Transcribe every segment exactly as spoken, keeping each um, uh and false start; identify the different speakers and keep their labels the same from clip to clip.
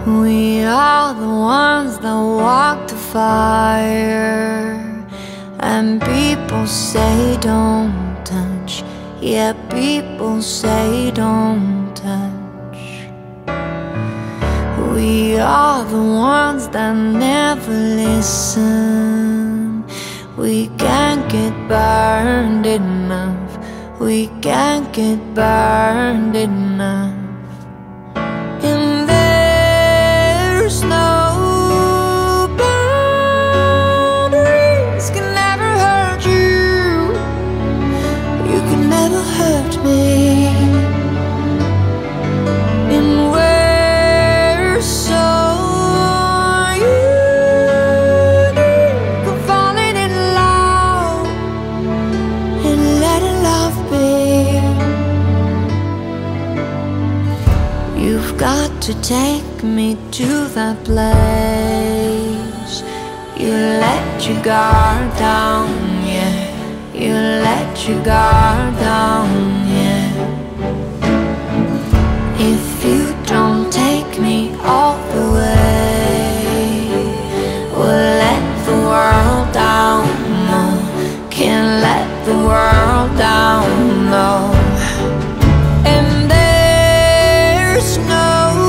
Speaker 1: We are the ones that walk the fire, and people say don't touch. Yeah, people say don't touch. We are the ones that never listen. We can't get burned enough. We can't get burned enough. And there's no boundaries can never hurt you. You can never hurt me. And we're so unique, we're falling in love and letting love be. You've got to take me to that place. You let your guard down, yeah. You let your guard down, yeah. If you don't take me all the way, we'll let the world down, no. Can't let the world down, no. And there's no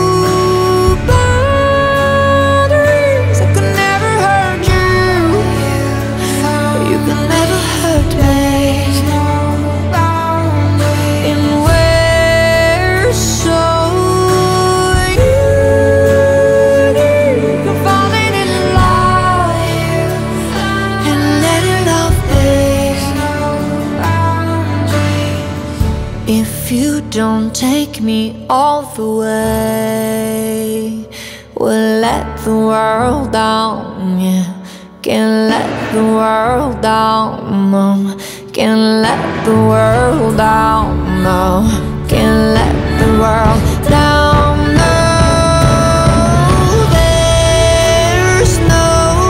Speaker 1: boundaries that could never hurt you. You can never hurt me. And we're so unique, we're falling in love and letting love be. If you don't take me all the way, we'll let the world down, yeah. Can't let the world down, no. Can't let the world down, no. Can't let the world down, no. There's no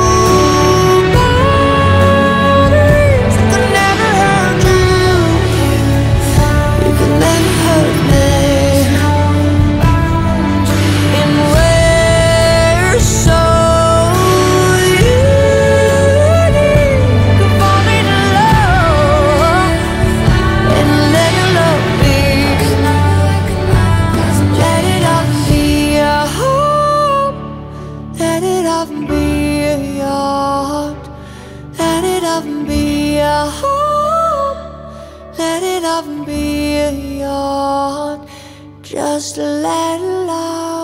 Speaker 1: boundaries that could never hurt you. You can never hurt me. And we're so unique, we're falling in love and letting love be. Let it all be your heart. Let it all be your heart. Let it all be your heart. Let it all be your heart. Just let it love.